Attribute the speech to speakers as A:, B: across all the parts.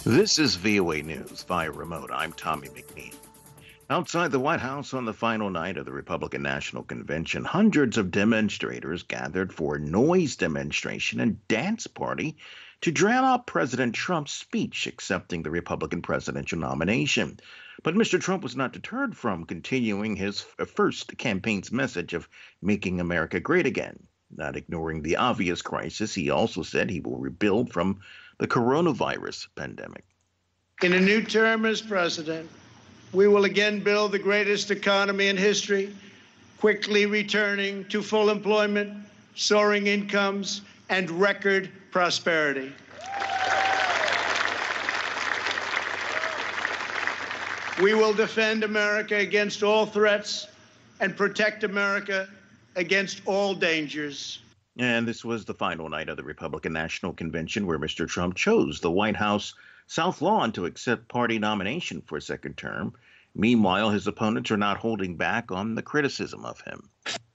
A: This is VOA News via remote. I'm Tommy McNeil. Outside the White House on the final night of the Republican National Convention, hundreds of demonstrators gathered for a noise demonstration and dance party to drown out President Trump's speech accepting the Republican presidential nomination. But Mr. Trump was not deterred from continuing his first campaign's message of making America great again. Not ignoring the obvious crisis, he also said he will rebuild from the coronavirus pandemic.
B: In a new term as president, we will again build the greatest economy in history, quickly returning to full employment, soaring incomes, and record prosperity. We will defend America against all threats and protect America against all dangers.
A: And this was the final night of the Republican National Convention where Mr. Trump chose the White House South Lawn to accept party nomination for a second term. Meanwhile, his opponents are not holding back on the criticism of him.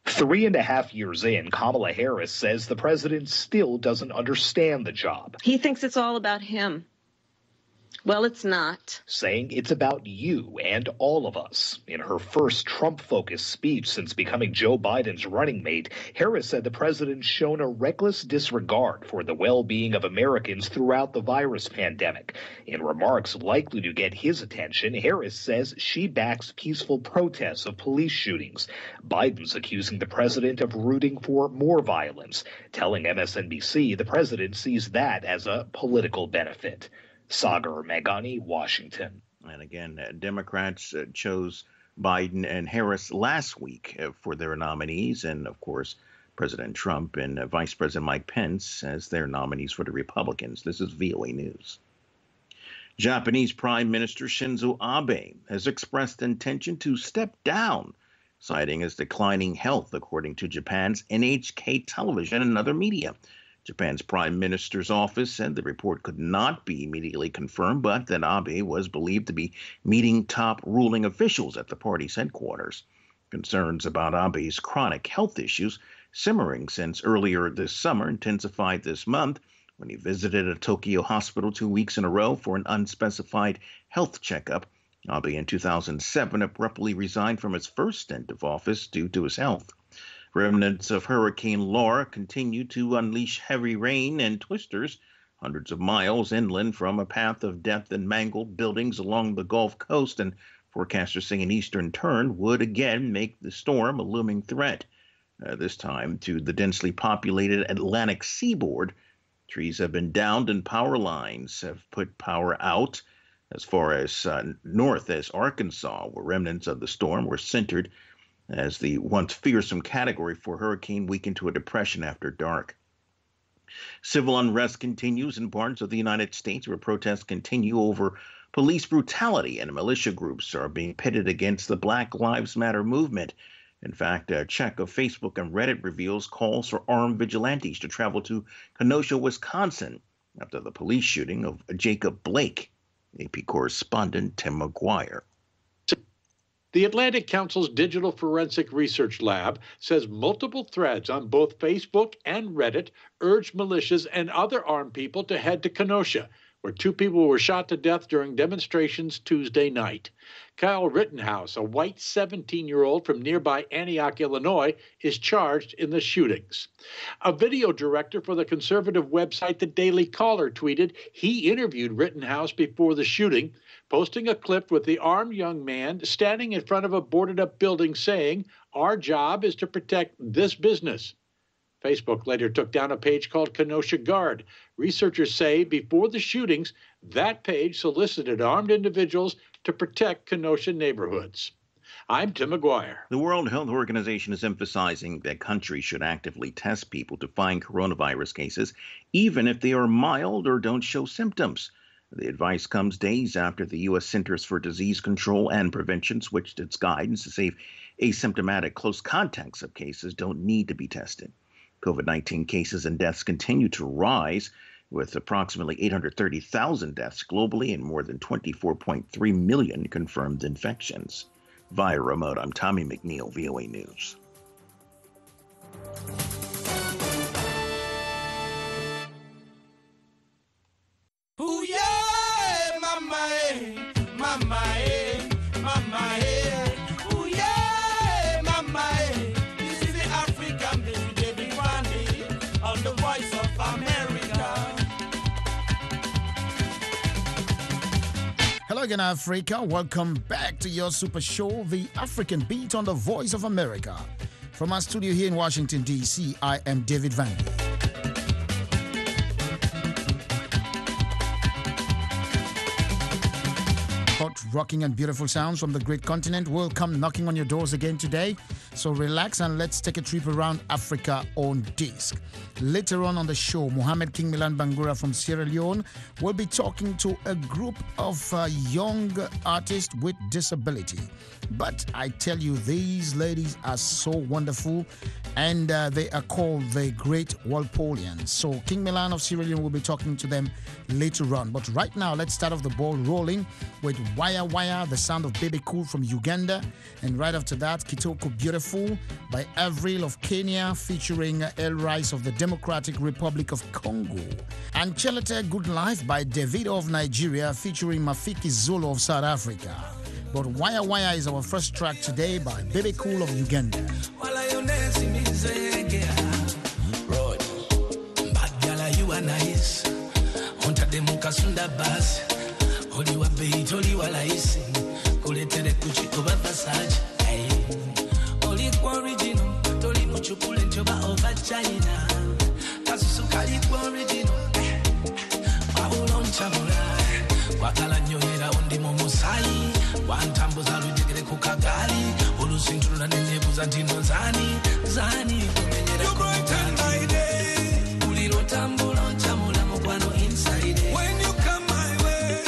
C: 3.5 years in, Kamala Harris says the president still doesn't understand the job.
D: He thinks it's all about him. Well, it's not.
C: Saying it's about you and all of us. In her first Trump-focused speech since becoming Joe Biden's running mate, Harris said the president's shown a reckless disregard for the well-being of Americans throughout the virus pandemic. In remarks likely to get his attention, Harris says she backs peaceful protests of police shootings. Biden's accusing the president of rooting for more violence, telling MSNBC the president sees that as a political benefit. Sagar Meghani, Washington.
A: And again, Democrats chose Biden and Harris last week for their nominees. And of course, President Trump and Vice President Mike Pence as their nominees for the Republicans. This is VOA News. Japanese Prime Minister Shinzo Abe has expressed intention to step down, citing his declining health, according to Japan's NHK television and other media. Japan's Prime Minister's office said the report could not be immediately confirmed, but that Abe was believed to be meeting top ruling officials at the party's headquarters. Concerns about Abe's chronic health issues, simmering since earlier this summer, intensified this month when he visited a Tokyo hospital 2 weeks in a row for an unspecified health checkup. Abe in 2007 abruptly resigned from his first stint of office due to his health. Remnants of Hurricane Laura continue to unleash heavy rain and twisters hundreds of miles inland from a path of death and mangled buildings along the Gulf Coast, and forecasters say an eastern turn would again make the storm a looming threat, this time to the densely populated Atlantic seaboard. Trees have been downed and power lines have put power out as far as north as Arkansas, where remnants of the storm were centered as the once fearsome Category 4 hurricane weakened to a depression after dark. Civil unrest continues in parts of the United States where protests continue over police brutality, and militia groups are being pitted against the Black Lives Matter movement. In fact, a check of Facebook and Reddit reveals calls for armed vigilantes to travel to Kenosha, Wisconsin, after the police shooting of Jacob Blake. AP correspondent Tim McGuire.
E: The Atlantic Council's Digital Forensic Research Lab says multiple threads on both Facebook and Reddit urged militias and other armed people to head to Kenosha, where 2 people were shot to death during demonstrations Tuesday night. Kyle Rittenhouse, a white 17-year-old from nearby Antioch, Illinois, is charged in the shootings. A video director for the conservative website The Daily Caller tweeted he interviewed Rittenhouse before the shooting, posting a clip with the armed young man standing in front of a boarded-up building saying, "Our job is to protect this business." Facebook later took down a page called Kenosha Guard. Researchers say before the shootings, that page solicited armed individuals to protect Kenosha neighborhoods. I'm Tim McGuire.
A: The World Health Organization is emphasizing that countries should actively test people to find coronavirus cases, even if they are mild or don't show symptoms. The advice comes days after the U.S. Centers for Disease Control and Prevention switched its guidance to say asymptomatic close contacts of cases don't need to be tested. COVID-19 cases and deaths continue to rise, with approximately 830,000 deaths globally and more than 24.3 million confirmed infections. Via remote, I'm Tommy McNeil, VOA News.
F: Ooh, yeah! Hello again, Africa. Welcome back to your super show, The African Beat on the Voice of America. From our studio here in Washington, D.C., I am David Van. Hot, rocking, and beautiful sounds from the great continent will come knocking on your doors again today. So relax and let's take a trip around Africa on disc. Later on the show, Mohamed King Milan Bangura from Sierra Leone will be talking to a group of young artists with disability. But I tell you, these ladies are so wonderful, and they are called the Great Walpolians. So King Milan of Sierra Leone will be talking to them later on. But right now, let's start off the ball rolling with Waya Waya, the sound of Baby Cool from Uganda. And right after that, Kitoko Beautiful by Avril of Kenya featuring El Rice of the Democratic Republic of Congo. And Chelete Good Life by Davido of Nigeria featuring Mafiki Zulu of South Africa. But Waya Waya is our first track today by Baby Cool of Uganda.
G: Oliwa beat, oliwa laisi, kuletere kuchikoba Versace. Olikwa original, toli muchukule nchoba over China. Kasusuka likwa original, waulo nchabula. Wakala nyohera undi momusai, wantambuza lujegere kukagali. Olusinturuna nenyebuza ntino zani, zani kumenyera
H: you brighten my day.
G: Ulilo tambula nchamula mkwano inside.
H: When you come my way,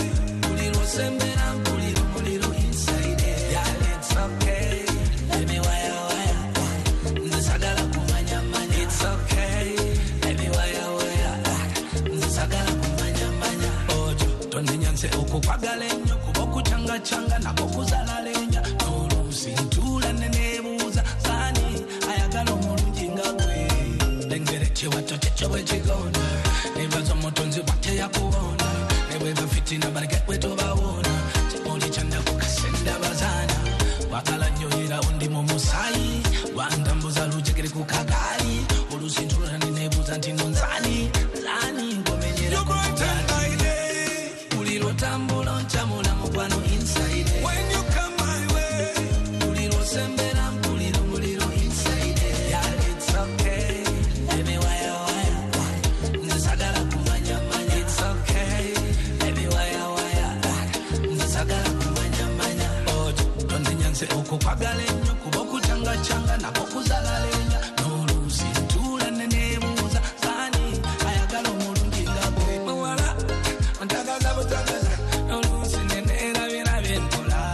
G: sembera muliro muliro inside. Yeah, it's okay. Let me wire wire. Nzisagala kumanya manya. It's okay. Let me wire wire. Nzisagala kumanya manya. Ojo, tonde nyanse okukwagala ennyo kuba okuchanga changa nako kuzala lenya. Nolusi ntula nenebuuza sani ayagala omulungi nga gwe. Lengere kiwato kyekyo bwe kigona. Nebaza omutonzi bwate yakuwona. Nebweba fitina bareke wetobawona. Chimoli chanda kukasenda bazana. Wakala nyohera undi momusai. Wandambuza lujegere kukagali. Olusintura nenebuza ntino nzani. Zani ngomenyera
H: you brighten my day.
G: Ulilo tambula nchamula mukwano inside.
H: When you come my way,
G: Ulilo sembera muliro muliro inside. Yeah, it's okay. Let me wire wire. Nzisagala kumanya manya. It's okay. Let me wire wire. Nzisagala kumanya manya. Ojo, tonde nyanse okukwagala ennyo kuba okuchanga changa nako kuzala lenya. Nolusi ntula nenebuuza sani ayagala omulungi nga gwe. Muwala ontagaza butagaza nolusi neneerabira byenkola.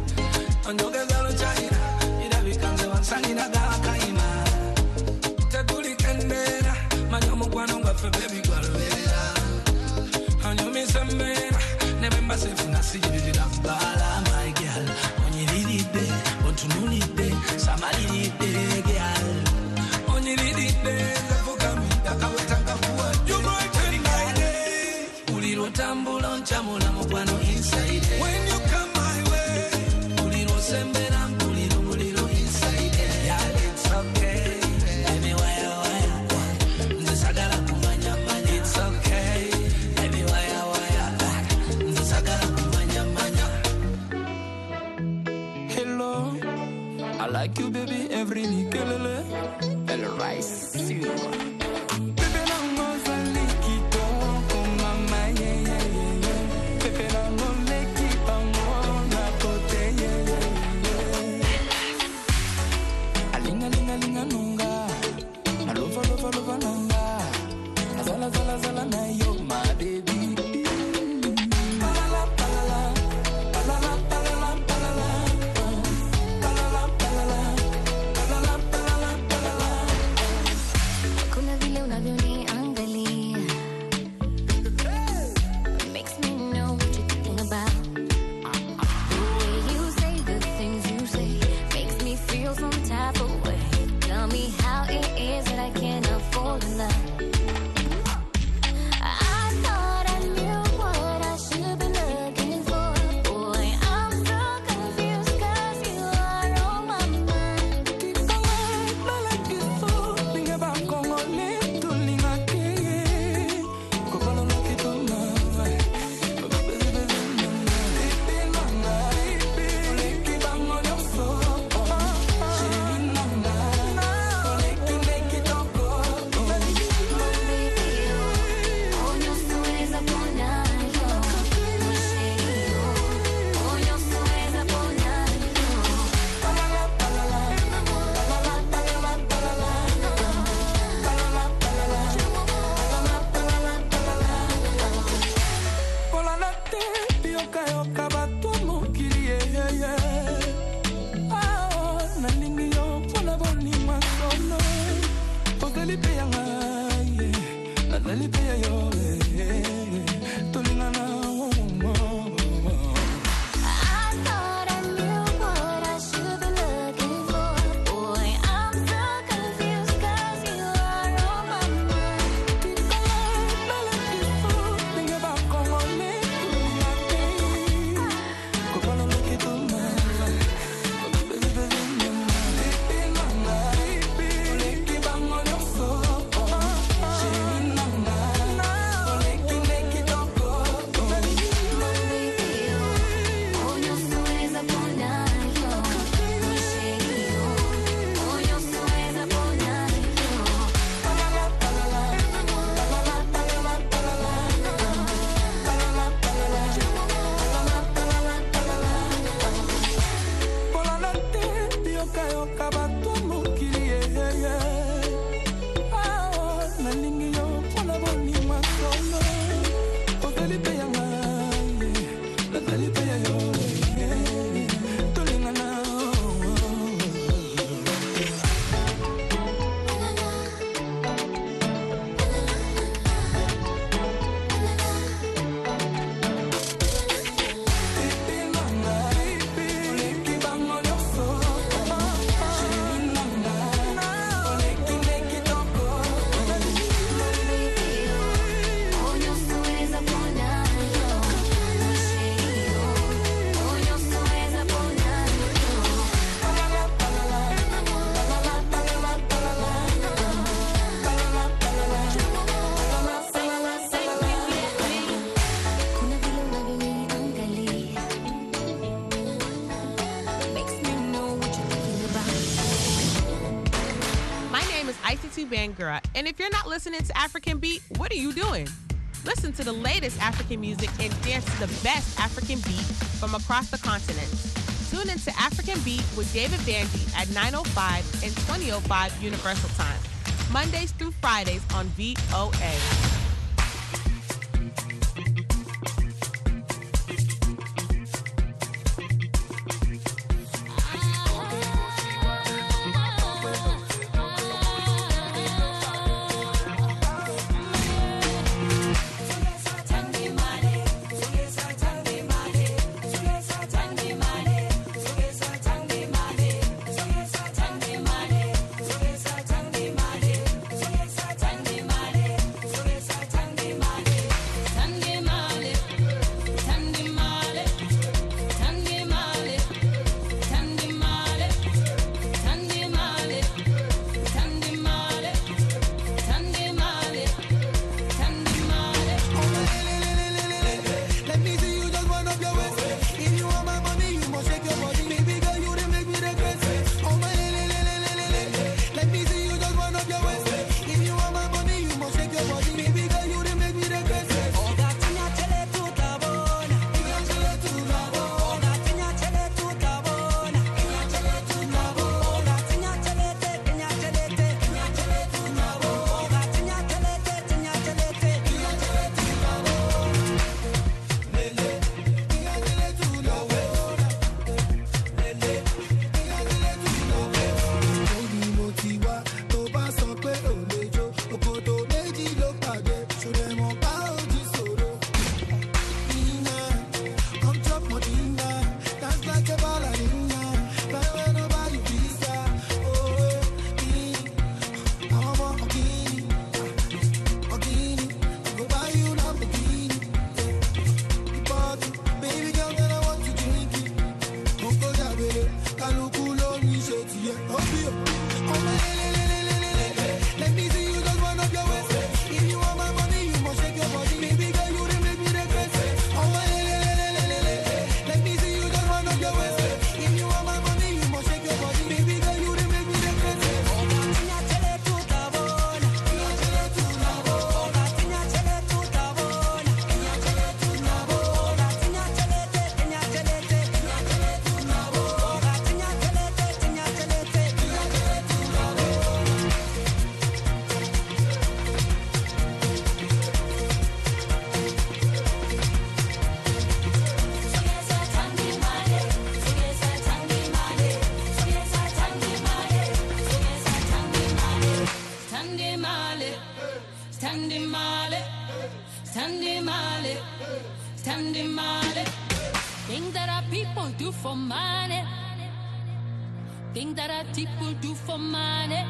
G: Onjogeza lukyayira irabika nze wansanira gaakayima. Tekulika embeera manya omukwano gwaffe bebi gwalubeerera. Onyumisa embeera ne bwe mba seefuna sigiririra bbaala. My girl onyiriridde ontunulidde samaliridde girl onyiriridde nzafukamidde akawetanga kuwa.
H: you brighten my day.
G: Uliro tambula nchamula mukwano inside.
H: When you come my way,
G: Uliro sembera muliro muliro inside. Yeah, it's okay. Let me wire wire. Nzisagala kumanya manya. It's okay. Let me wire wire. Nzisagala kumanya manya.
I: Hello, I like you, baby, every nikelele. El Rice, Pepe nango zaliki toko mama, yeah, yeah, yeah, yeah. Pepe nango leki pango na kote, yeah, yeah, yeah. Alinga, linga, linga, nunga. Alova, lova, lova, nanga. Zala, zala, zala, na yo, my baby. Palala, palala, palala, palala, palala. Palala, palala, palala, palala, palala.
G: yoka bato mokili yeye. Ah, nalingi yo mpona bonima sono. Ozali pe ya ngai, nazali pe ya yo. Tolingana, oh, oh, oh.
J: I thought I knew what I should be looking for. Boy, I'm so confused 'cause you are on my mind.
G: Think about Congolese,
K: Bangura. And if you're not listening to African Beat, what are you doing? Listen to the latest African music and dance to the best African beat from across the continent. Tune into African Beat with David Bandy at 9:05 and 20:05 Universal Time, Mondays through Fridays on VOA.
J: pretend money. Things that our people do for money. Things that our people do for money.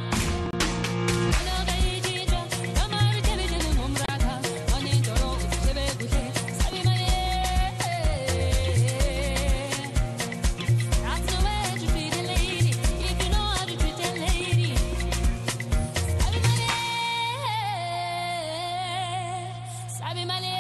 J: That's the way to treat a lady. If you know how to treat a lady. Sabi money.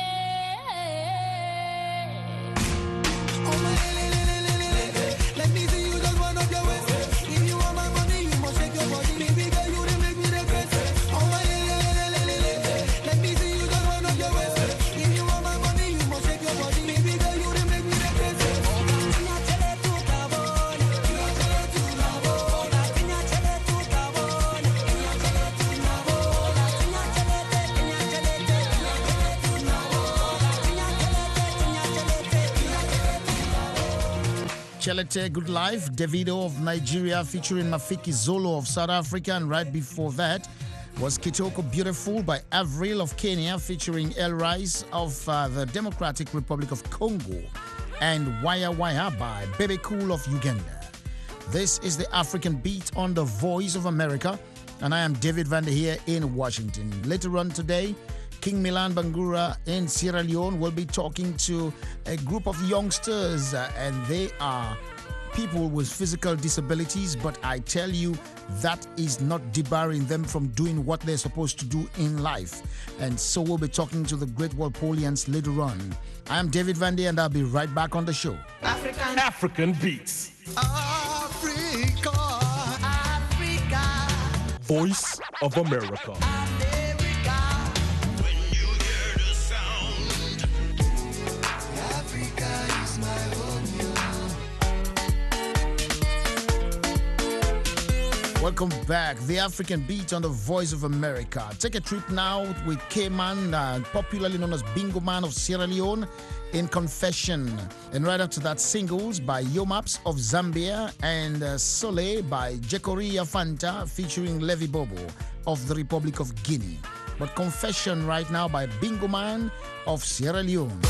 H: Let me see you just one of your ways. If you want my money, you must shake your body. Baby girl, you done make me regret. Oh my let me see you just one of your ways. If you want my money, you must shake your body. Baby girl, you done make me regret.
F: Chelete Good Life, Davido of Nigeria featuring Mafiki Zolo of South Africa, and right before that was Kitoko Beautiful by Avril of Kenya featuring El Rice of the Democratic Republic of Congo, and Waya Waya by Bebe Cool of Uganda. This is the African Beat on the Voice of America, and I am David Van der here in Washington. Later on today, King Milan Bangura in Sierra Leone will be talking to a group of youngsters, and they are people with physical disabilities, but I tell you, that is not debarring them from doing what they're supposed to do in life. And so we'll be talking to the great Walpolians later on. I am David Van der, and I'll be right back on the show.
L: African Beats.
H: Africa.
L: Voice of America.
F: Welcome back. The African Beat on the Voice of America. Take a trip now with K-Man, popularly known as Bingo Man of Sierra Leone, in Confession. And right after that, singles by Yomaps of Zambia and Sole by Jekoria Fanta featuring Levi Bobo of the Republic of Guinea. But Confession right now by Bingo Man of Sierra Leone.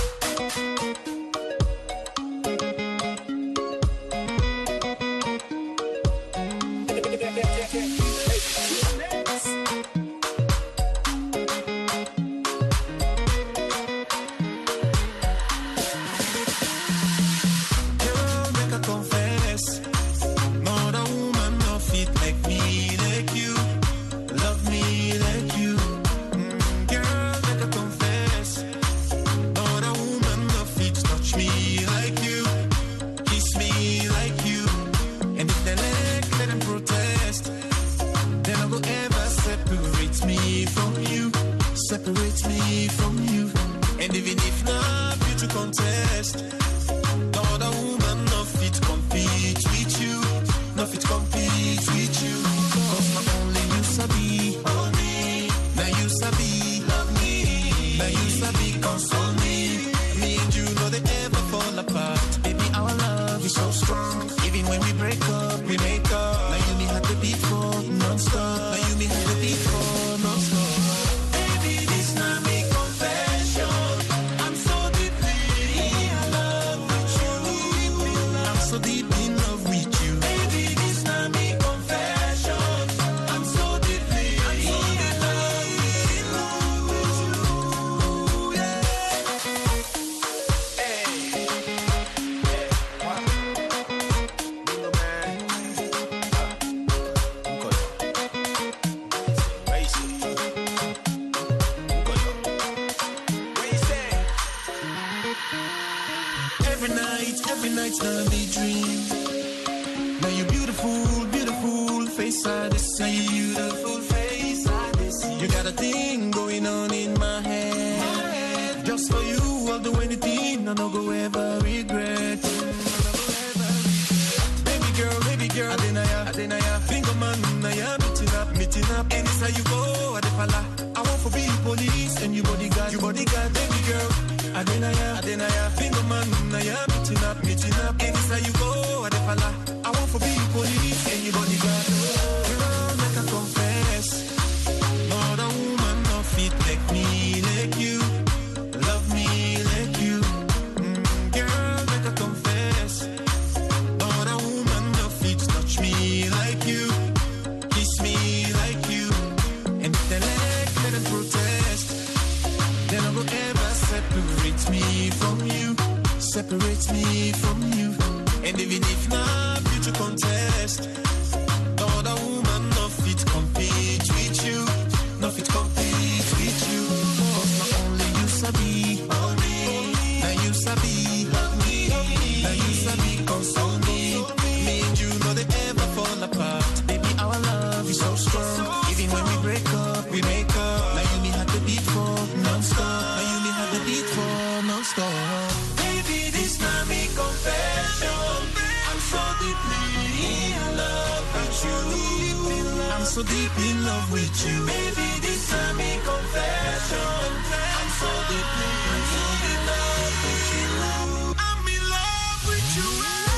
M: separates me from you. And even if not future contest, no other woman no fit compete with you. No fit compete with you. Cause not only you sabi, now you sabi love me, now you sabi console me. Me and you know they ever fall apart. Baby, our love is so strong. Even when we break up, we make up. Now you me had the beat for non-stop. Now you me had the beat for non-stop. Baby, this not me confession. I'm so deeply in love with you. I'm so deep in love with you. Baby, this not me confession. I'm so deeply in love with you. I'm in love with you.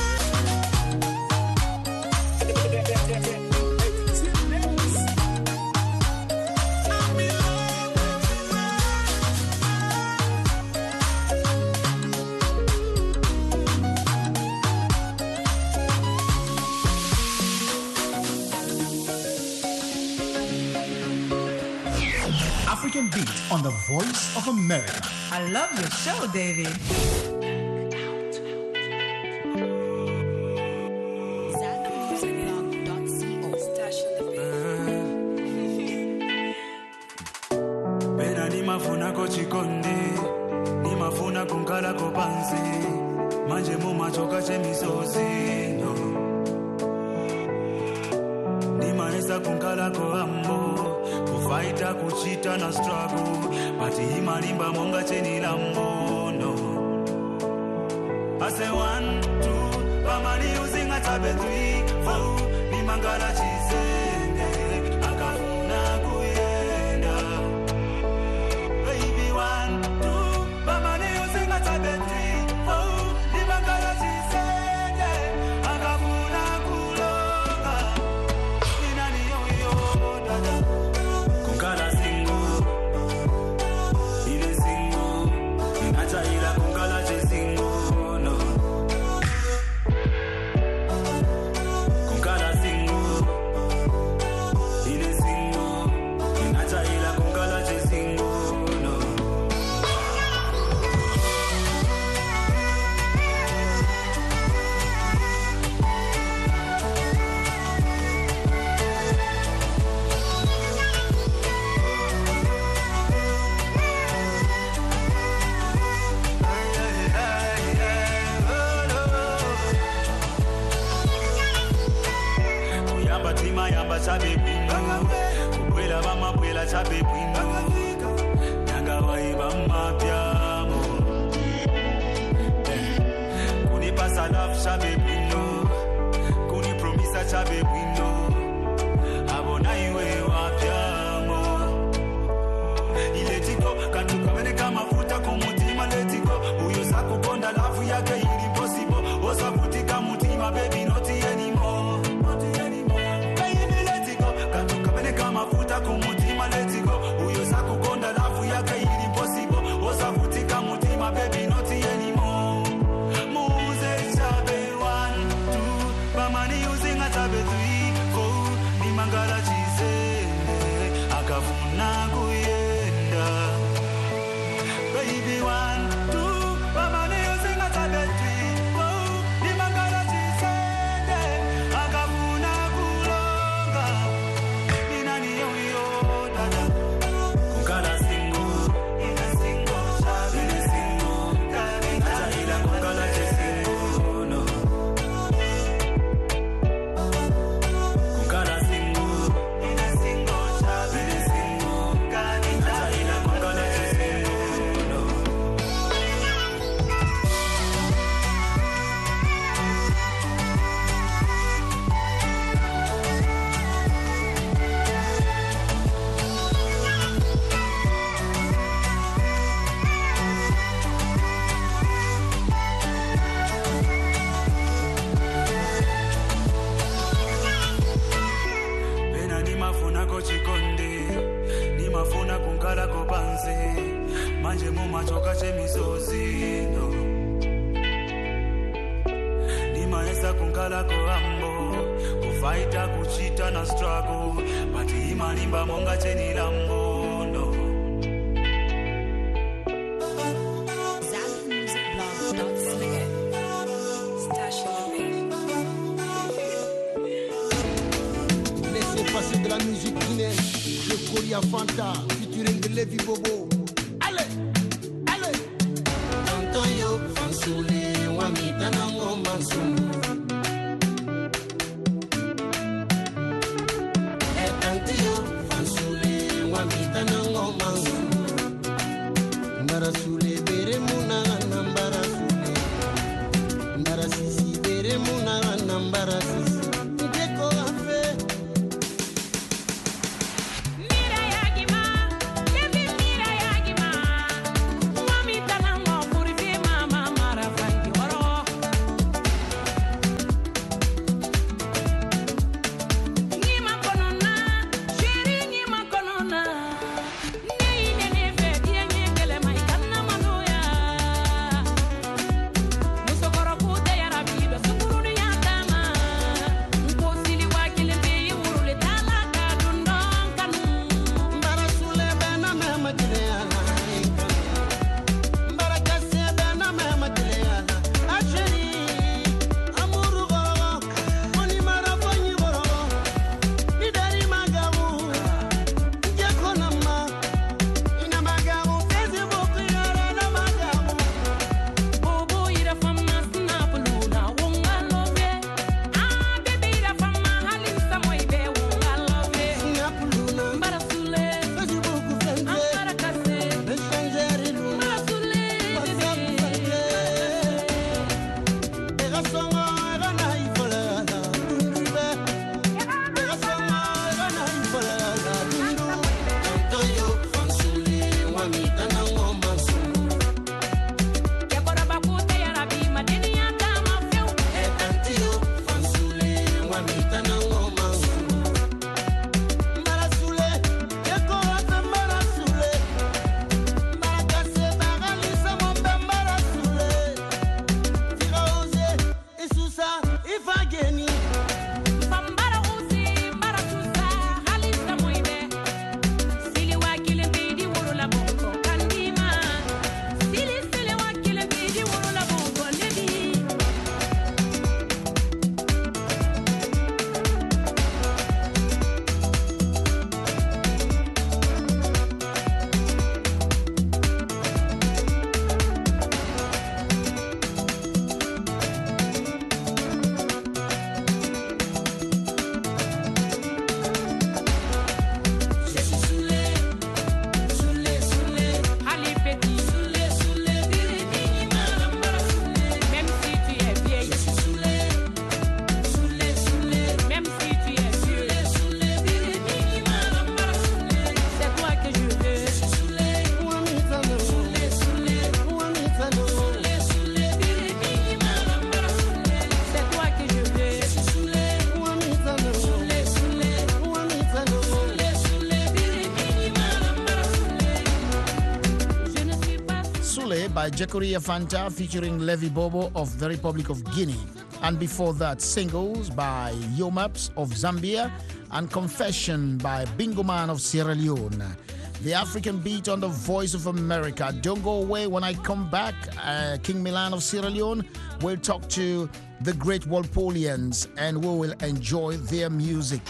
N: African Beat on the Voice of America.
O: I love your show, David.
P: Pena nimafuna kochikonde, nimafuna kunkala kopansi, manje mumachoka chemisozi, no. Nimaesa kunkala koambo, kufaita kuchita na struggle, pati imalimba monga cheni lambo, no. I say 1, 2, pamani using a tabe 3, 4, nimangala chisende, akafuna kuyenda. Baby 1, 2, pamani using a tabe 3, 4, nimangala chisende, akafuna kulonga. Inani yo dada, kunkala single, ile single, inacha ila kunkala chisingle. Chabe pino, kukwela bama kwela chabe pino, nyanga waiba mapiamo, kuni pasa love chabe pino, kuni promisa chabe pino, abona iwe wapiamo, iletiko kantuka mene kama futa kumutima letiko, uyo saku konda lafu yake ili possible, osa futika mutima baby not anymore. Mafuta kumutima let it go. Uyo saku konda lafu yake ili impossible. Osa futika mutima baby not anymore. Muze chabe 1, 2, pamani using a chabe 3, 4, ni mangala chisende, akafuna kuyenda. Baby 1, 2, pamani using a chabe 3, 4, ni mangala chisende, akafuna kulonga. Manje mumachoka chemisozi, no. Nimaesa kunkala koambo, kufaita kuchita na struggle, pati imalimba monga cheni lambo, no.
O: ZackMusicBlog.ca
H: Fanta, featuring the Levy Bobo. Allez, allez. Tonton yo, Fansule, Wamita Nango Mansum. Tante yo, Fansule, Wamita Nango Mansum. Mbarasule, bere muna nambarasule. Mbarasisi, bere muna nambarasisi. Ndeko afe. By Jekoria Fanta featuring Levi Bobo of the Republic of Guinea. And before that, Singles by Yomaps of Zambia and Confession by Bingo Man of Sierra Leone. The African Beat on the Voice of America. Don't go away. When I come back, King Milan of Sierra Leone will talk to the great Walpolians and we will enjoy their music.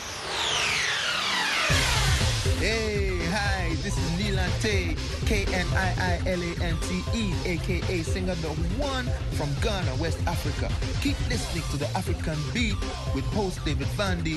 Q: Hey, hi, this is Nilante, Kniiilante, aka singer the one from Ghana, West Africa. Keep listening to the African Beat with host David Vandy.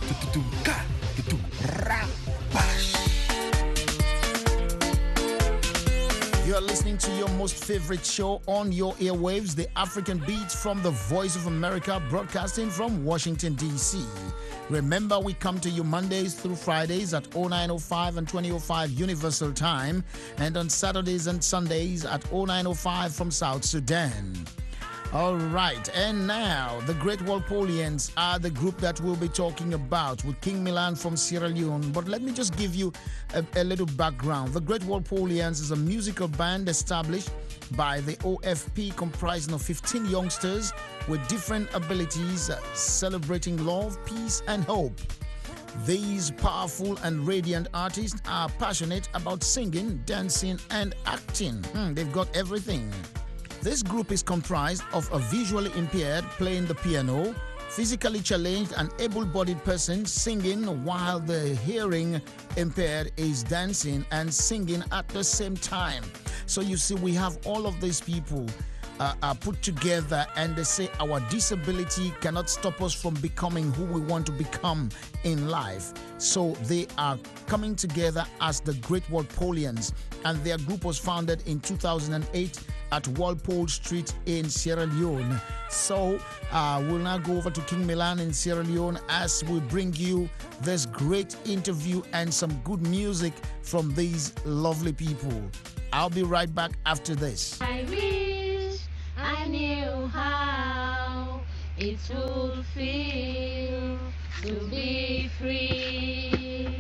F: You are listening to your most favorite show on your airwaves, the African Beat from the Voice of America, broadcasting from Washington, D.C. Remember, we come to you Mondays through Fridays at 0905 and 2005 Universal Time, and on Saturdays and Sundays at 0905 from South Sudan. All right, and now the Great Walpolians are the group that we'll be talking about with King Milan from Sierra Leone. But let me just give you a little background. The Great Walpolians is a musical band established by the OFP comprising of 15 youngsters with different abilities, celebrating love, peace, and hope. These powerful and radiant artists are passionate about singing, dancing, and acting. They've got everything. This group is comprised of a visually impaired playing the piano, physically challenged and able-bodied person singing while the hearing impaired is dancing and singing at the same time. So you see, we have all of these people are put together, and they say our disability cannot stop us from becoming who we want to become in life. So they are coming together as the Great Walpolians, and their group was founded in 2008 at Walpole Street in Sierra Leone. So we'll now go over to King Milan in Sierra Leone as we bring you this great interview and some good music from these lovely people. I'll be right back after this.
R: I wish I knew how it would feel to be free.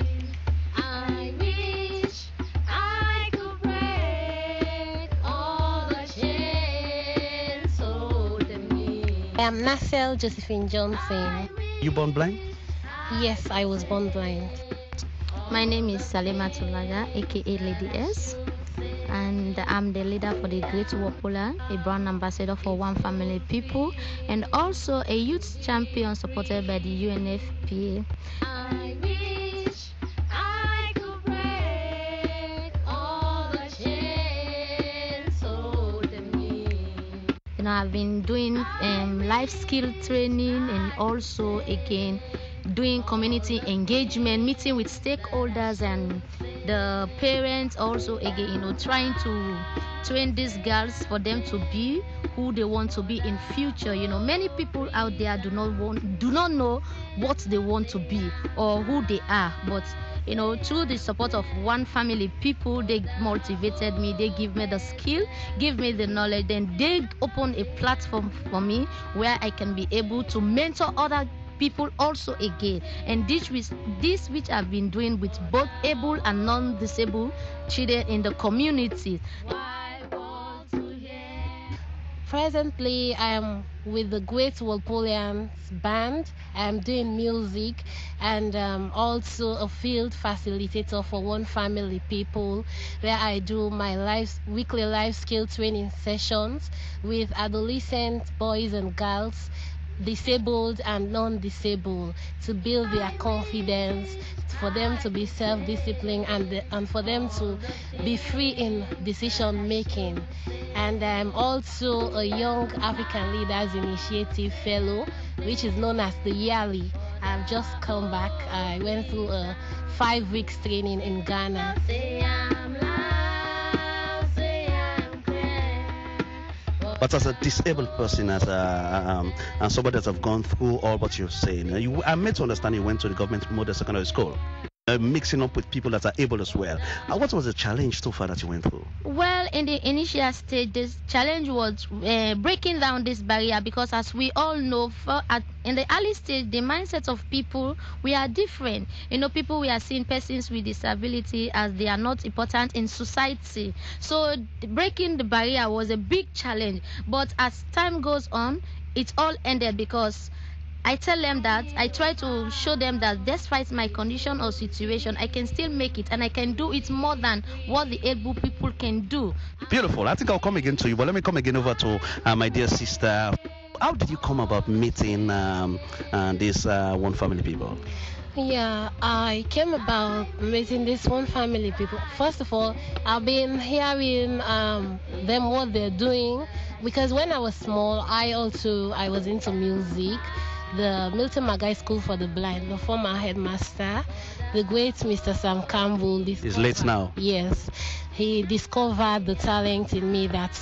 R: I wish I could break all the chains holding me.
S: I am Nacelle Josephine Johnson.
T: You born blind?
S: Yes, I was born blind.
U: My name is Salima Tulaga, aka Lady S, and I'm the leader for the Great Walpoland, a brand ambassador for One Family People, and also a youth champion supported by the UNFPA.
R: I wish I could break all the chains holding me.
U: You know, I've been doing life skill training and also again doing community engagement, meeting with stakeholders and the parents, also again, you know, trying to train these girls for them to be who they want to be in future. You know, many people out there do not know what they want to be or who they are, but you know, through the support of One Family People, they motivated me, they give me the skill, give me the knowledge, and they open a platform for me where I can be able to mentor other people also again, and this which I've been doing with both able and non-disabled children in the community.
S: Presently, I am with the Great Walpolians band. I am doing music and also a field facilitator for One Family People, where I do my weekly life skill training sessions with adolescent boys and girls, disabled and non-disabled, to build their confidence, for them to be self-disciplined and for them to be free in decision making. And I'm also a Young African Leaders Initiative Fellow, which is known as the Yearly. I've just come back. I went through a 5 weeks training in Ghana.
T: But as a disabled person, as and somebody that have gone through all what you're saying, I'm made to understand you went to the government model secondary school, mixing up with people that are able as well. What was the challenge so far that you went through?
U: Well, in the initial stage, this challenge was breaking down this barrier, because as we all know, in the early stage, the mindset of people, we are different. You know, people, we are seeing persons with disability as they are not important in society. So breaking the barrier was a big challenge. But as time goes on, it all ended, because I tell them that, I try to show them that despite my condition or situation, I can still make it, and I can do it more than what the able people can do.
T: Beautiful. I think I'll come again to you, but let me come again over to my dear sister. How did you come about meeting this One Family People?
S: Yeah, I came about meeting this One Family People. First of all, I've been hearing them what they're doing, because when I was small, I was into music. The Milton Magai School for the Blind, the former headmaster, the great Mr. Sam Campbell.
T: He's late now.
S: Yes, he discovered the talent in me that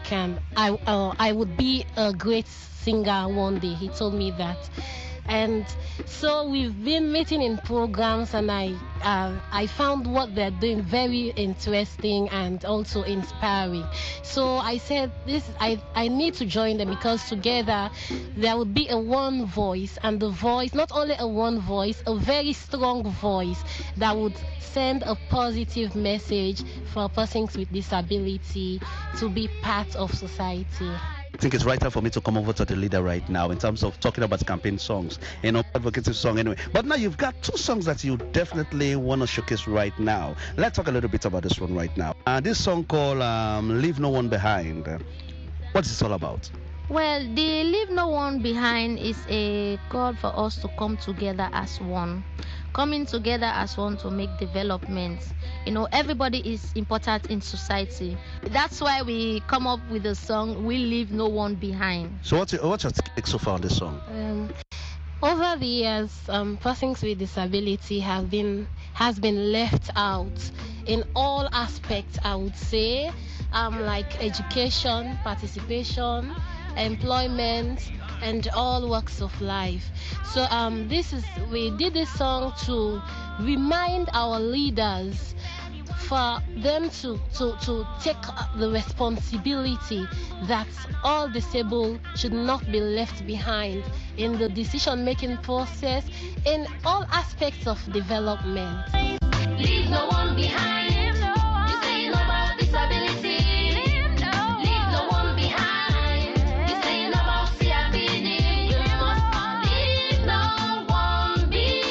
S: I would be a great singer one day. He told me that. And so we've been meeting in programs, and I found what they're doing very interesting and also inspiring. So I said, I need to join them, because together there would be a one voice, and the voice, not only a one voice, a very strong voice that would send a positive message for persons with disability to be part of society.
T: I think it's right time for me to come over to the leader right now in terms of talking about campaign songs, advocacy song anyway. But now you've got two songs that you definitely want to showcase right now. Let's talk a little bit about this one right now. This song called Leave No One Behind. What is it all about?
U: Well, the Leave No One Behind is a call for us to come together as one. Coming together as one to make developments. You know, everybody is important in society. That's why we come up with the song, We Leave No One Behind.
T: So what's your take so far on this song?
S: Over the years, persons with disability has been left out in all aspects, I would say, like education, participation, employment, and all walks of life. So we did this song to remind our leaders for them to take the responsibility that all disabled should not be left behind in the decision-making process in all aspects of development.
J: Leave no one behind. You say no about disability. Leave no one behind. You say no about CRPD. You must leave no one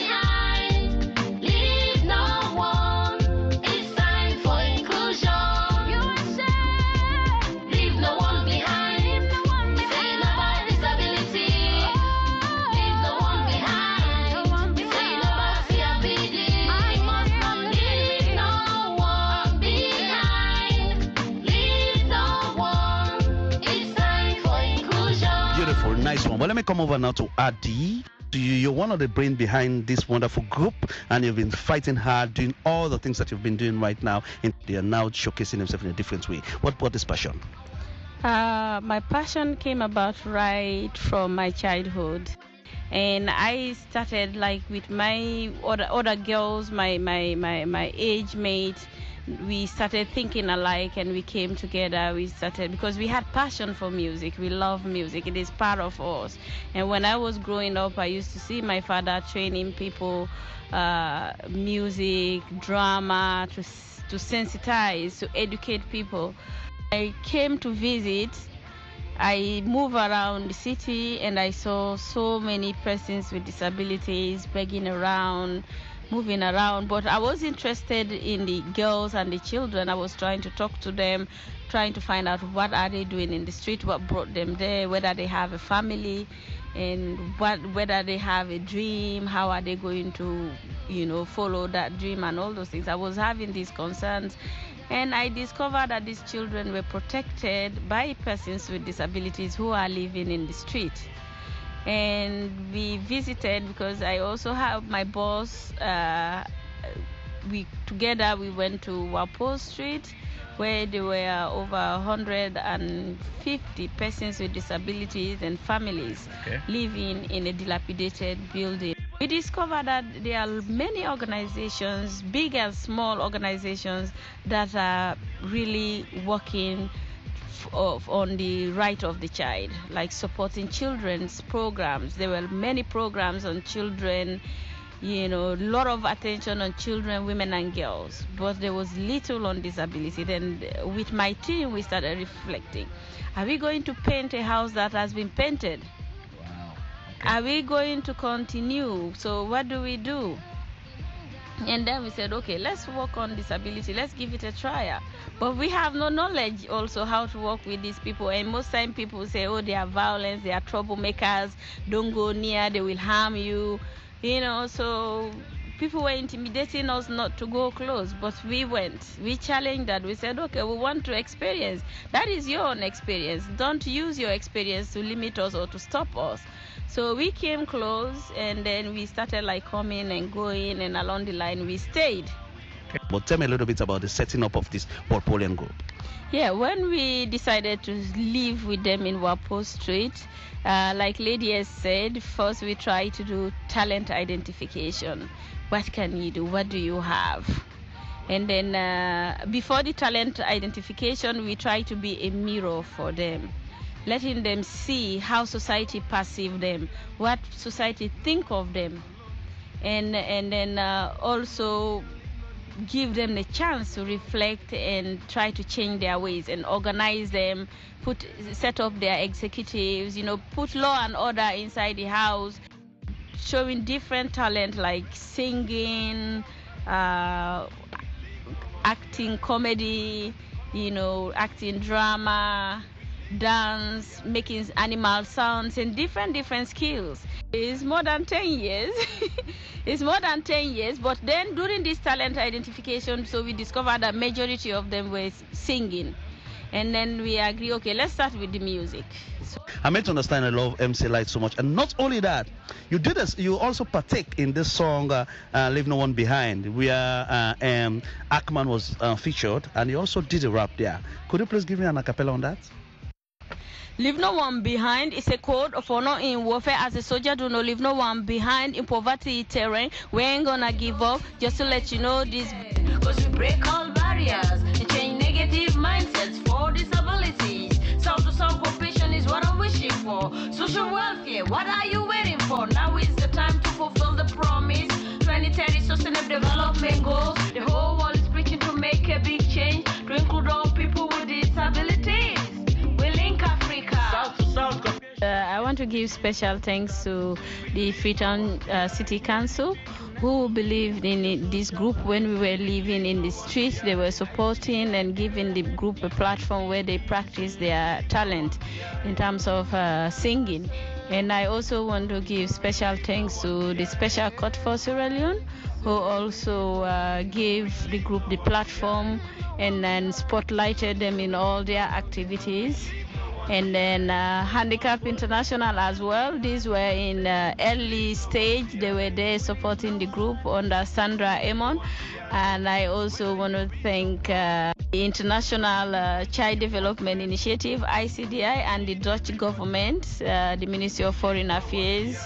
J: behind. Leave no one. It's time for inclusion. USA. Leave no one behind. You say no about disability. Leave no one behind. You say no about CRPD. I must not leave no one behind. Leave no one. It's time for inclusion.
T: Beautiful, nice one. Well, let me come over now to Adi. You're one of the brain behind this wonderful group, and you've been fighting hard, doing all the things that you've been doing right now, and they are now showcasing themselves in a different way. What brought this passion?
B: My passion came about right from my childhood, and I started like with my other girls, my age mates. We started thinking alike, and we came together. We started because we had passion for music. We love music. It is part of us. And when I was growing up, I used to see my father training people, music, drama, to sensitize, to educate people. I came to visit. I moved around the city, and I saw so many persons with disabilities begging around, moving around, but I was interested in the girls and the children. I was trying to talk to them, trying to find out what are they doing in the street, what brought them there, whether they have a family, and whether they have a dream, how are they going to, follow that dream and all those things. I was having these concerns, and I discovered that these children were protected by persons with disabilities who are living in the street. And we visited because I also have my boss. We went to Wapo Street, where there were over 150 persons with disabilities and families living in a dilapidated building. We discovered that there are many organizations, big and small organizations, that are really working on the right of the child, like supporting children's programs. There were many programs on children, a lot of attention on children, women and girls, but there was little on disability. Then with my team, we started reflecting. Are we going to paint a house that has been painted? Wow. Okay. Are we going to continue? So what do we do? And then we said, okay, let's work on disability. Let's give it a try. But we have no knowledge also how to work with these people. And most time people say, oh, they are violent, they are troublemakers, don't go near, they will harm you. So people were intimidating us not to go close. But we went. We challenged that. We said, okay, we want to experience. That is your own experience. Don't use your experience to limit us or to stop us. So we came close, and then we started like coming and going, and along the line we stayed.
T: But tell me a little bit about the setting up of this Portpolian group.
B: Yeah, when we decided to live with them in Wapo Street, like Lady has said, first we tried to do talent identification. What can you do? What do you have? And then before the talent identification, we tried to be a mirror for them, letting them see how society perceives them, what society think of them, and then also give them the chance to reflect and try to change their ways and organize them, set up their executives, put law and order inside the house, showing different talent like singing, acting comedy, acting drama, dance, making animal sounds, and different skills. It's more than 10 years. It's more than 10 years, but then during this talent identification, so we discovered that majority of them were singing. And then we agree, okay, let's start with the music.
T: I made to understand I love MC Light so much. And not only that, you did this, you also partake in this song, Leave No One Behind, where Ackman was featured, and you also did a rap there. Could you please give me an acapella on that?
B: Leave no one behind is a code of honor in warfare. As a soldier, do not leave no one behind in poverty terrain. We ain't gonna give up, just to let you know this.
J: Cause we break all barriers and change negative mindsets for disabilities. South to South cooperation is what I'm wishing for. Social welfare, what are you waiting for? Now is the time to fulfill the promise. 2030 sustainable development goals. The whole world is preaching to make a big change to include all people with disabilities. We link Africa. South to South.
B: I want to give special thanks to the Freetown City Council, who believed in this group when we were living in the streets. They were supporting and giving the group a platform where they practice their talent in terms of singing. And I also want to give special thanks to the Special Court for Sierra Leone, who also gave the group the platform and then spotlighted them in all their activities. And then Handicap International as well. These were in early stage. They were there supporting the group under Sandra Amon. And I also want to thank the International Child Development Initiative, ICDI, and the Dutch government, the Ministry of Foreign Affairs.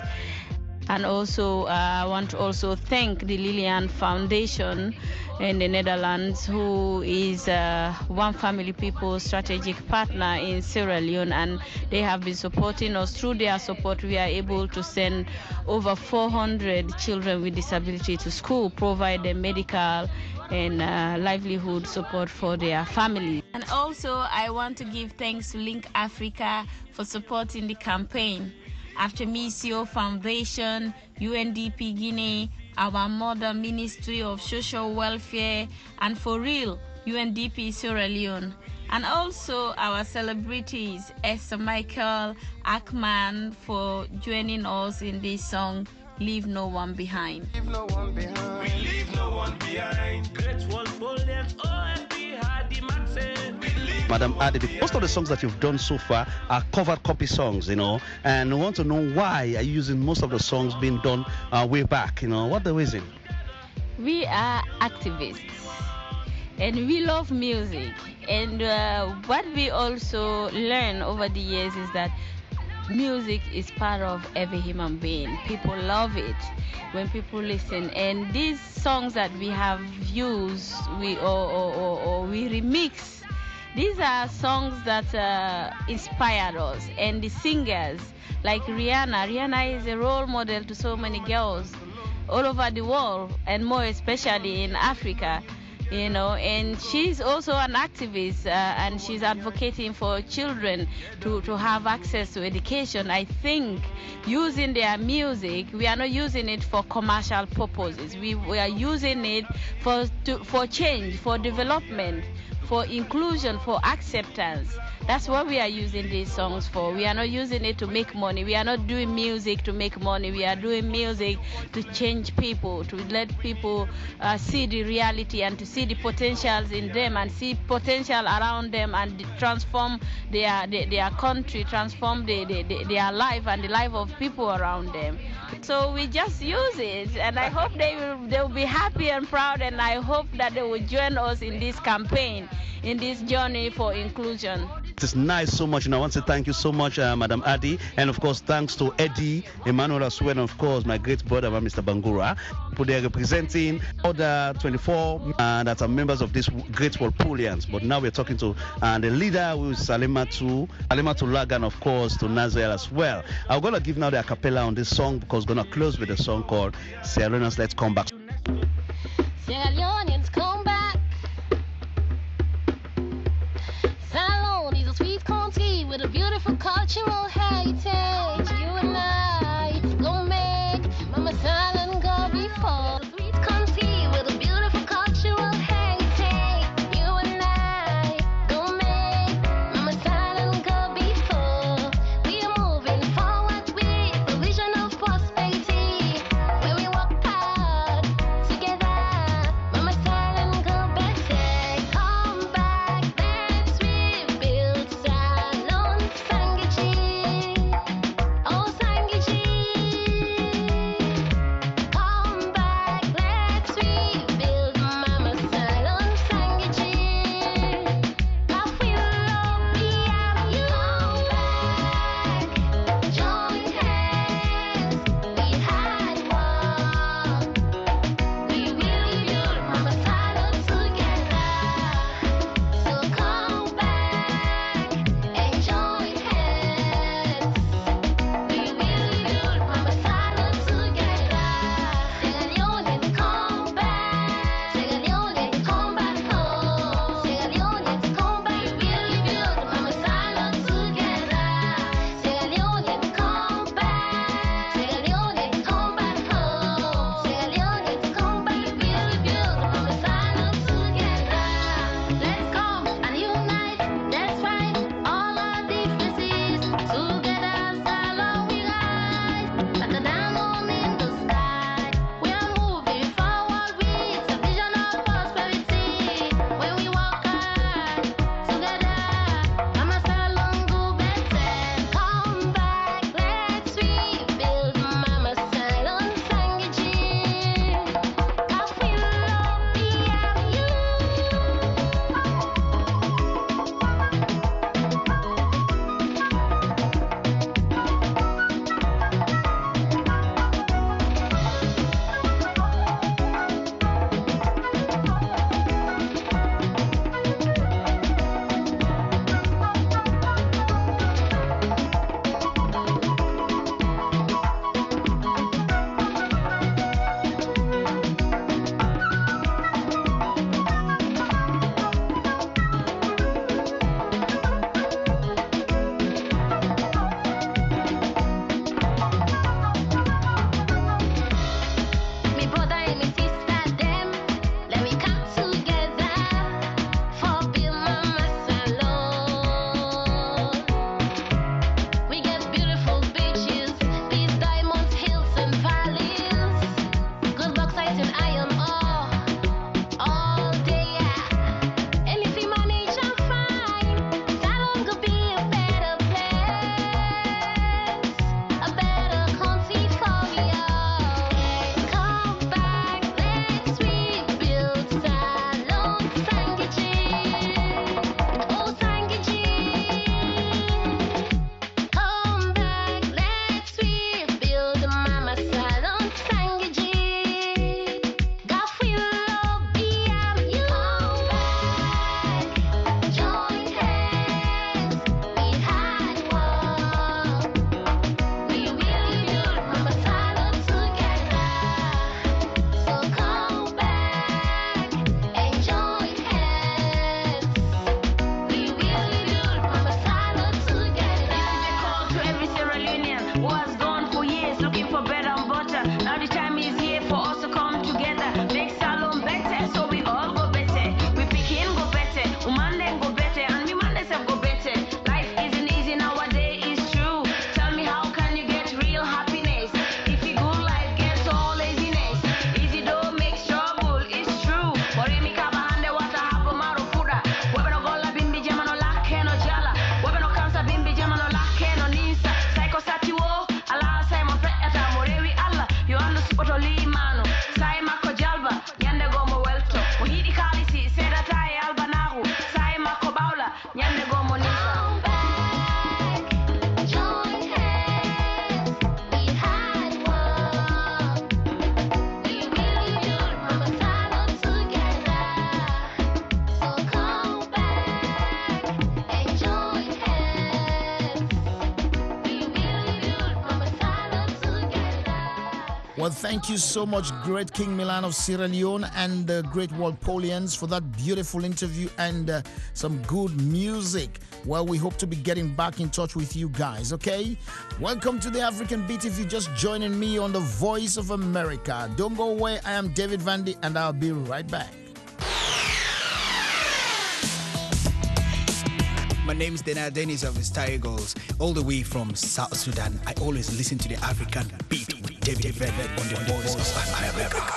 B: And also, I want to also thank the Lilian Foundation in the Netherlands, who is One Family People strategic partner in Sierra Leone, and they have been supporting us. Through their support, we are able to send over 400 children with disability to school, provide them medical and livelihood support for their family. And also, I want to give thanks to Link Africa for supporting the campaign. After Misio Foundation, UNDP Guinea, our mother Ministry of Social Welfare, and for real, UNDP Sierra Leone. And also our celebrities, Esther Michael, Ackman, for joining us in this song, Leave No One Behind.
M: Leave no one behind. We leave no one behind. Great Wall Polians, OMP, Hardy Maxen.
T: Madam Adi, most of the songs that you've done so far are covered copy songs, and we want to know why are you using most of the songs being done way back, what the reason?
B: We are activists and we love music, and what we also learn over the years is that music is part of every human being. People love it when people listen, and these songs that we have used, we remix. These are songs that inspired us, and the singers like Rihanna. Rihanna is a role model to so many girls all over the world, and more especially in Africa. And she's also an activist, and she's advocating for children to have access to education. I think using their music, we are not using it for commercial purposes. We are using it for change, for development, for inclusion, for acceptance. That's what we are using these songs for. We are not using it to make money. We are not doing music to make money. We are doing music to change people, to let people see the reality and to see the potentials in them and see potential around them and transform their country, transform their life and the life of people around them. So we just use it, and I hope they will be happy and proud, and I hope that they will join us in this campaign, in this journey for inclusion.
T: It is nice so much, and I want to thank you so much, Madam Adi, and of course thanks to Eddie, Emmanuel as well, and of course my great brother, Mr. Bangura. They are representing other 24 that are members of this Great Wall Polians, but now we're talking to the leader, who is Salimatu Lagan, of course, to Nazel as well. I'm going to give now the acapella on this song because we're going to close with a song called Sierra Leoneans Let's Come Back.
S: Sierra Leoneans come back. Sierra Leone is a sweet country with a beautiful cultural heritage. You and I gon' make Mama Silent go before. A sweet country with a beautiful cultural heritage. You and I gon' make Mama Silent go before.
F: Well, thank you so much, great King Milan of Sierra Leone and the great Walpolians for that beautiful interview and some good music. Well, we hope to be getting back in touch with you guys, okay? Welcome to the African Beat. If you're just joining me on the Voice of America, don't go away. I am David Vandy, and I'll be right back.
D: My name is Dena Dennis of the Star Eagles, all the way from South Sudan. I always listen to the African Beat with David Velvet on the Voice of America.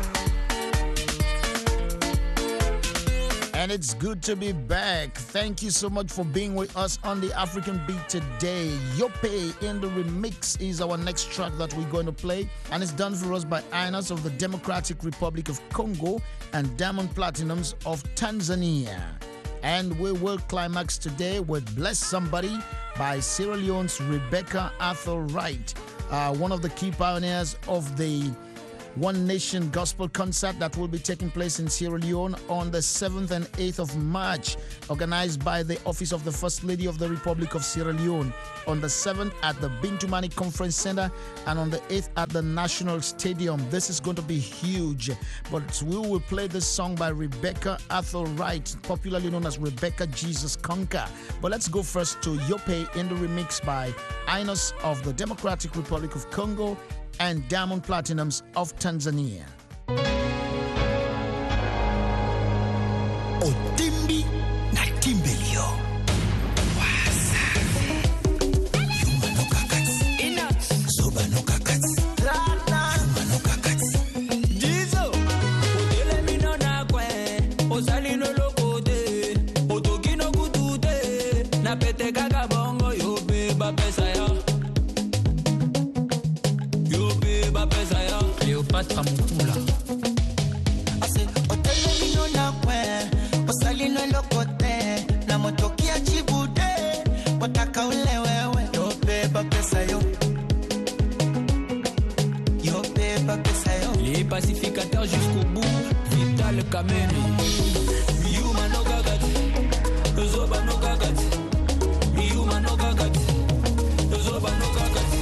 F: And it's good to be back. Thank you so much for being with us on the African Beat today. Yope in the Remix is our next track that we're going to play. And it's done for us by Inos of the Democratic Republic of Congo and Diamond Platinums of Tanzania. And we will climax today with Bless Somebody by Sierra Leone's Rebecca Arthur Wright, one of the key pioneers of the One Nation Gospel Concert that will be taking place in Sierra Leone on the 7th and 8th of March, organized by the Office of the First Lady of the Republic of Sierra Leone, on the 7th at the Bintou Mani Conference Center and on the 8th at the National Stadium. This is going to be huge, but we will play this song by Rebecca Arthur Wright, popularly known as Rebecca Jesus Conquer. But let's go first to Yope in the Remix by Inos of the Democratic Republic of Congo and Diamond Platinums of Tanzania.
V: Otimbi na Timbelio. Yuma no kakats. Soba no kakats. Yuma no kakats.
I: Jizo. Odele mi no na kwe. Osali no lokote. Otoki no kutute. Na pete kaka bongo yobe ba pesa ya. Cleopatra Mutula.
V: Ase otele mino na kwe, osali no lokote, na motokia chibude, wataka ule wewe, yo beba pesa yo. Yo beba pesa yo.
I: Les pacificateurs jusqu'au bout, Vital Kameni. Yuma no gagati, Zoba no gagati, Yuma no gagati, Zoba no gagati.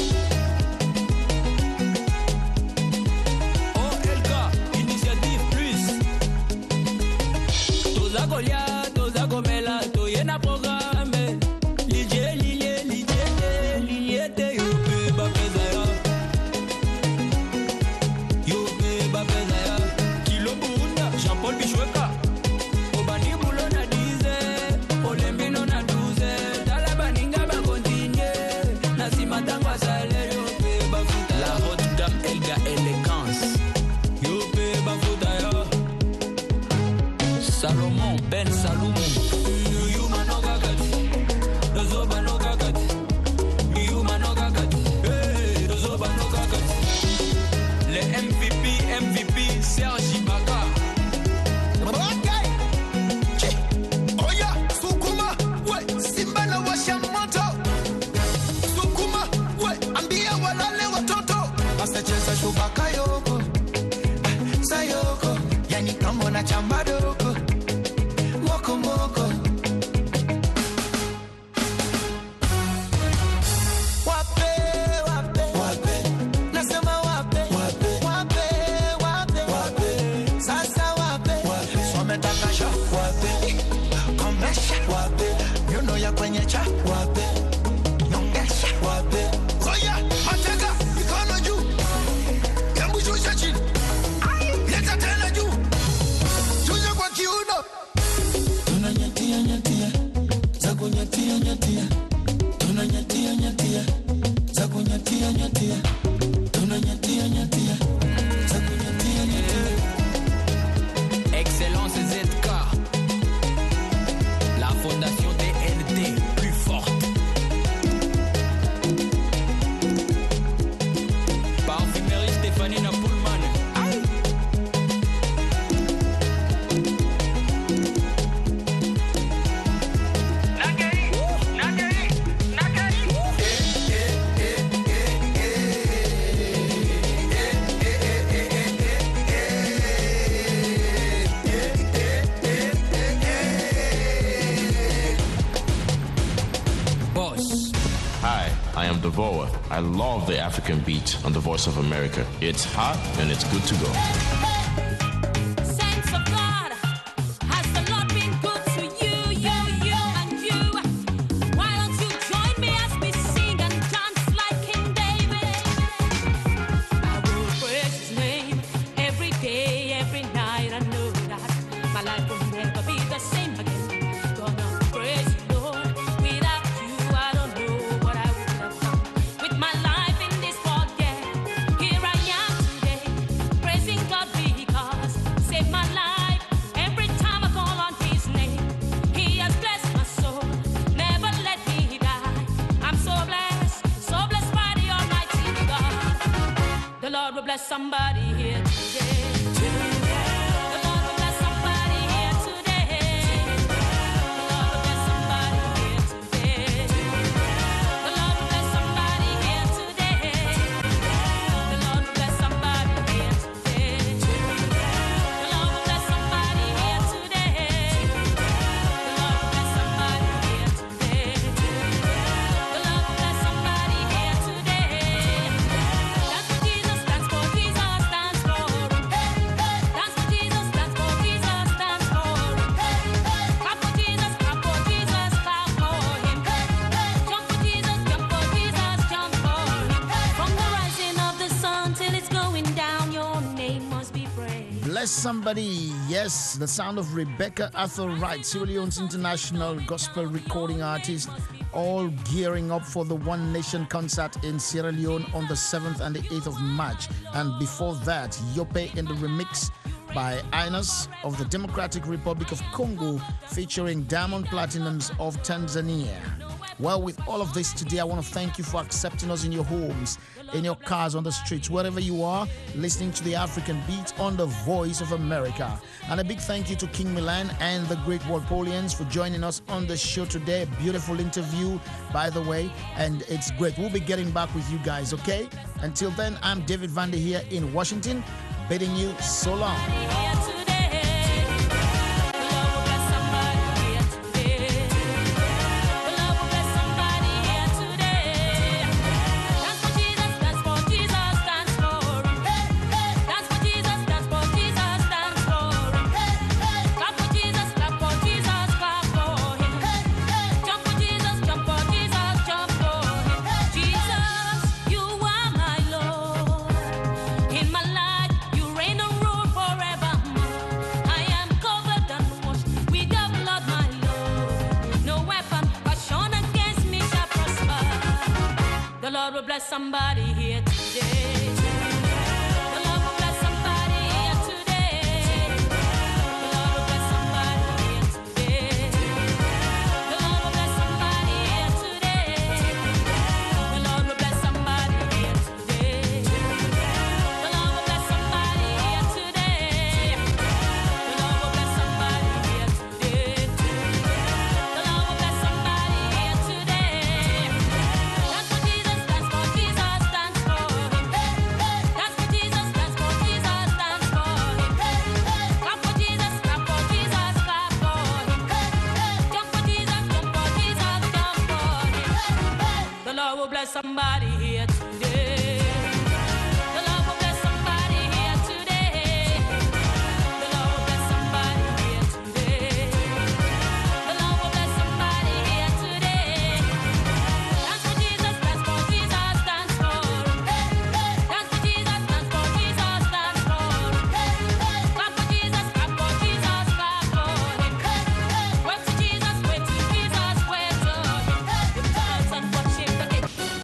I: Toza gomela, toyena programme. Liye te yope ba pesa ya. Yope ba pesa ya. Kilo Burunda, Jean-Paul Bichweka. Obani bulo na 10, olembino na 12. Dala baninga ba continue. Na simatangwa sale yope ba futa. La haute gamme Elga Elegance. Yope ba futa ya. Salomon Ben Salomon. Yuma no gagati. Zoba no gagati. Yuma no gagati. Hey, Zoba no gagati. Les MVP Serge Ibaka.
V: Okay. Oya, Sukuma, we, Simba na washa moto. Sukuma, we, ambia walale watoto. Basta cheza shubaka yoko. Sayoko, yani kama na chamba doko. Moko moko. Wape, wape, wape. Nasema wape, wape, wape, wape, wape. Sasa wape, wape. Sometaka sha, wape. Komesha, wape. Yuno ya kwenye cha, wape. Nyongesha, wape. Oya, mateka, mikono juu. Hebu shusha chini. Leta tena juu. Shusha kwa kiuno. Tunanyatia nyatia, za kunyatia nyatia. Tunanyatia nyatia, za kunyatia nyatia. Tunanyatia nyatia, za kunyatia nyatia.
I: Excellence ZK. La fondation DNT, plus forte.
C: Hi, I am Devora. I love the African beat on the Voice of America. It's hot and it's good to go.
E: Saints of God, has the Lord been good to you, and you? Why don't you join me as we sing and dance like King David? I will praise His name every day, every night. I know that my life will never be the same again. Gonna praise you, Lord. Without you, I don't know what I would have done with my life in this world. Yeah, here I am today, praising God because saved my life. Every time I call on His name, He has blessed my soul, never let me die. I'm so blessed by the Almighty God. The Lord will bless somebody here today. The Lord will bless somebody here today. The Lord will bless somebody here today. The Lord will bless somebody here today. The Lord will bless somebody here today. The Lord will bless somebody here today. The Lord will bless somebody here today. The Lord will bless somebody here today. That's what Jesus stands for. Jesus stands for. That's what Jesus stands for. Jesus stands for. Clap for Jesus, clap for Jesus, clap for Him. Jump for Jesus, jump for Jesus, jump for Him. From the rising of the sun till it's going down, your name must be praised.
F: Bless somebody. Yes, the sound of Rebecca Arthur Wright, Sierra Leone's international gospel recording artist, all gearing up for the One Nation concert in Sierra Leone on the 7th and the 8th of March. And before that, Yope in the remix by Inos of the Democratic Republic of Congo, featuring Diamond Platinums of Tanzania. Well, with all of this today, I want to thank you for accepting us in your homes, in your cars, on the streets, wherever you are, listening to the African Beat on the Voice of America. And a big thank you to King Milan and the Great Walpolians for joining us on the show today. Beautiful interview, by the way, and it's great. We'll be getting back with you guys, okay? Until then, I'm David Vander here in Washington, bidding you so long.
E: Bless somebody here today. The Lord will bless somebody here today. The Lord will bless somebody here today. The Lord will bless somebody here today. The Lord will bless somebody here today. The Lord will bless somebody here today. The Lord will bless somebody here today. The Lord will bless somebody here today. That's what Jesus stands for. Jesus stands for Him. That's what Jesus stands for. Jesus stands for Him. Clap for Jesus, clap for Jesus, clap for Him. Jump for Jesus, jump for Jesus, jump for Him. The Lord will bless somebody here